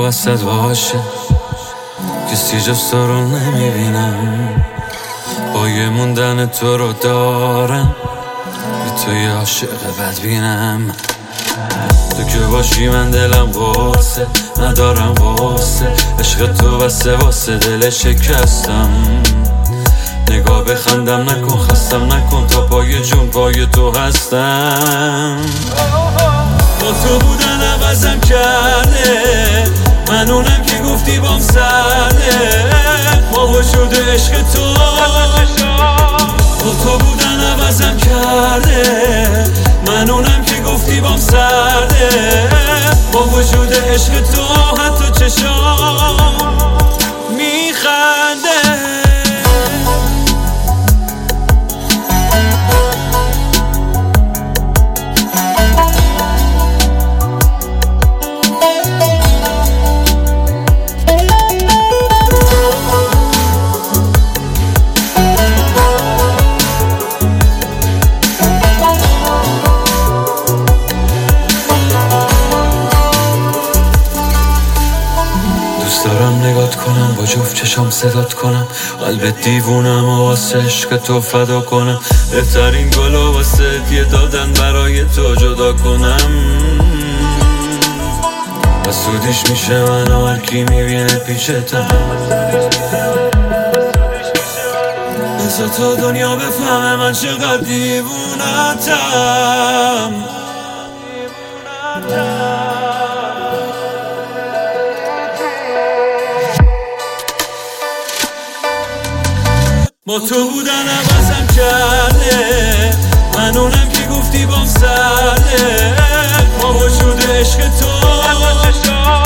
تو وسط باشه، کسی جز تو رو نمیبینم. با یه موندن تو رو دارم، بی تو یه عاشق بدبینم. تو که باشی من دلم قرصه، ندارم قصه. عشق تو واسه دل شکستم. نگاه بخندم نکن، خستم نکن، تا پای جون پای تو هستم. با تو بودن عوضم کرده، من اونم که گفتی بام سرده. با وجود عشق تو، با تو بودن عوضم کرده، من اونم که گفتی بام سرده. با وجود عشق تو حتی چشام میخنده. دارم نگات کنم، با جفت چشام صدات کنم، قلب دیوونم و واسه عشق تو فدا کنم. بهترین گلو واسه دیه دادن برای تو جدا کنم. حسودیش میشه من و هر کی میبینه پیشتم. بذار تا دنیا بفهمه من چقدر دیوونتم. با تو بودن عوضم کرده، من اونم که گفتی بام سرده. با وجود عشق تو